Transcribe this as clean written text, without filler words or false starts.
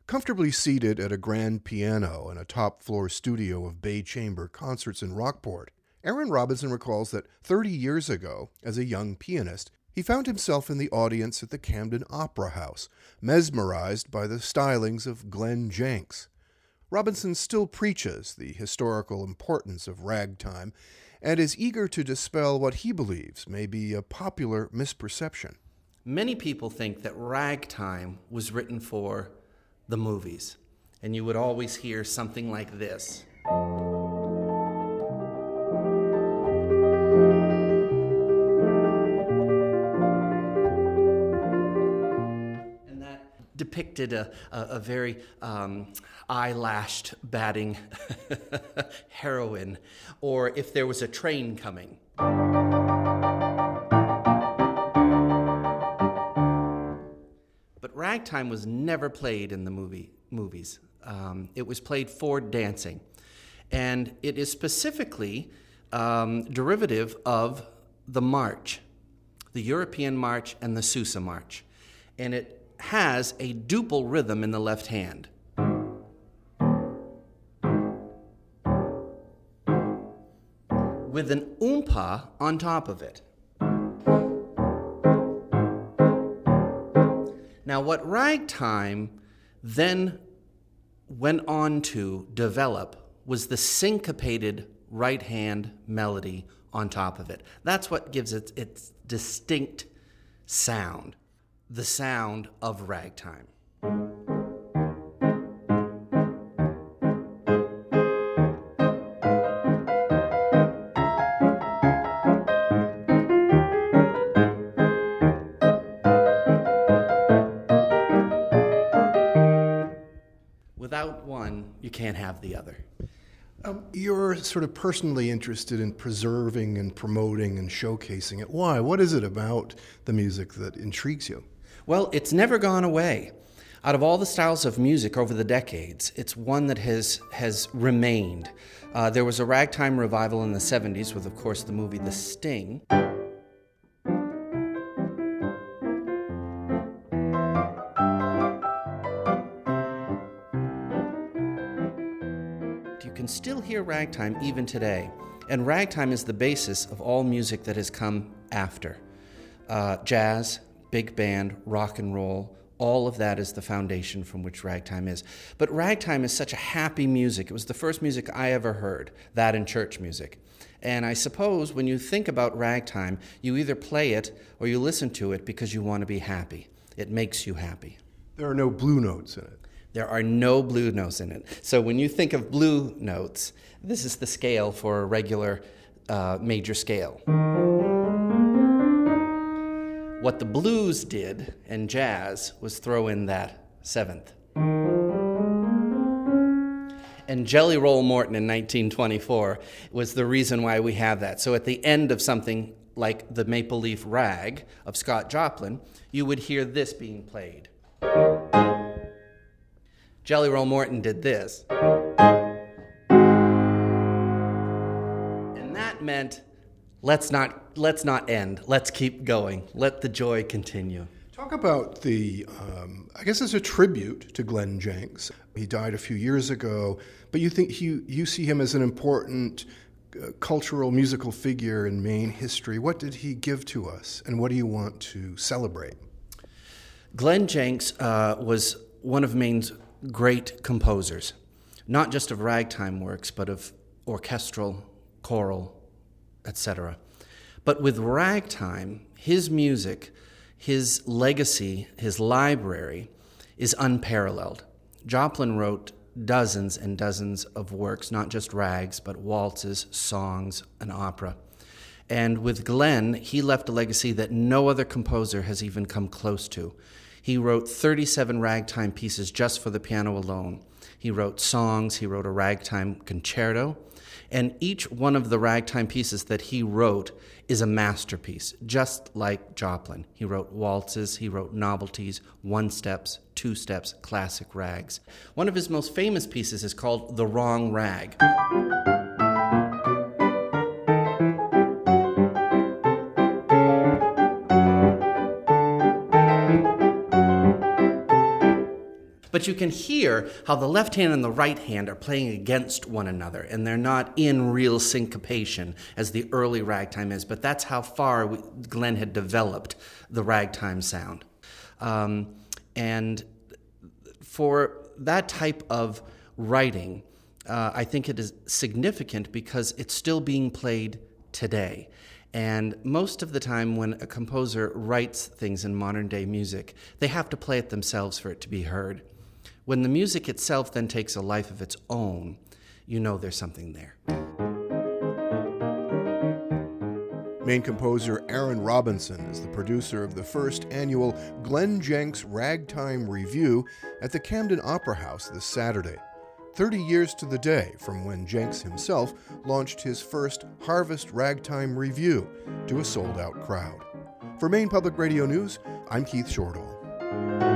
Comfortably seated at a grand piano in a top-floor studio of Bay Chamber Concerts in Rockport, Aaron Robinson recalls that 30 years ago, as a young pianist, he found himself in the audience at the Camden Opera House, mesmerized by the stylings of Glenn Jenks. Robinson still preaches the historical importance of ragtime and is eager to dispel what he believes may be a popular misperception. Many people think that ragtime was written for the movies, and you would always hear something like this. And that depicted a very eyelashed batting heroine, or if there was a train coming. But ragtime was never played in the movies. It was played for dancing. And it is specifically derivative of the march, the European march and the Sousa march. And it has a duple rhythm in the left hand. With an oompa on top of it. Now, what ragtime then went on to develop was the syncopated right-hand melody on top of it. That's what gives it its distinct sound, the sound of ragtime. Without one, you can't have the other. You're sort of personally interested in preserving and promoting and showcasing it. Why? What is it about the music that intrigues you? Well, it's never gone away. Out of all the styles of music over the decades, it's one that has remained. There was a ragtime revival in the 70s with, of course, the movie The Sting. You can still hear ragtime even today, and ragtime is the basis of all music that has come after. Jazz, big band, rock and roll, all of that is the foundation from which ragtime is. But ragtime is such a happy music. It was the first music I ever heard, that and church music. And I suppose when you think about ragtime, you either play it or you listen to it because you want to be happy. It makes you happy. There are no blue notes in it. There are no blue notes in it. So when you think of blue notes, this is the scale for a regular major scale. What the blues did and jazz was throw in that seventh. And Jelly Roll Morton in 1924 was the reason why we have that. So at the end of something like the Maple Leaf Rag of Scott Joplin, you would hear this being played. Jelly Roll Morton did this. And that meant, let's not end. Let's keep going. Let the joy continue. Talk about the, I guess it's a tribute to Glenn Jenks. He died a few years ago, but you think you see him as an important cultural, musical figure in Maine history. What did he give to us, and what do you want to celebrate? Glenn Jenks was one of Maine's great composers, not just of ragtime works, but of orchestral, choral, etc. But with ragtime, his music, his legacy, his library is unparalleled. Joplin wrote dozens and dozens of works, not just rags, but waltzes, songs, and opera. And with Glenn, he left a legacy that no other composer has even come close to. He wrote 37 ragtime pieces just for the piano alone. He wrote songs, he wrote a ragtime concerto, and each one of the ragtime pieces that he wrote is a masterpiece, just like Joplin. He wrote waltzes, he wrote novelties, one-steps, two-steps, classic rags. One of his most famous pieces is called The Wrong Rag. But you can hear how the left hand and the right hand are playing against one another, and they're not in real syncopation as the early ragtime is. But that's how far Glenn had developed the ragtime sound. And for that type of writing, I think it is significant because it's still being played today. And most of the time when a composer writes things in modern day music, they have to play it themselves for it to be heard. When the music itself then takes a life of its own, you know there's something there. Maine composer Aaron Robinson is the producer of the first annual Glenn Jenks Ragtime Review at the Camden Opera House this Saturday. 30 years to the day from when Jenks himself launched his first Harvest Ragtime Review to a sold-out crowd. For Maine Public Radio News, I'm Keith Shortall.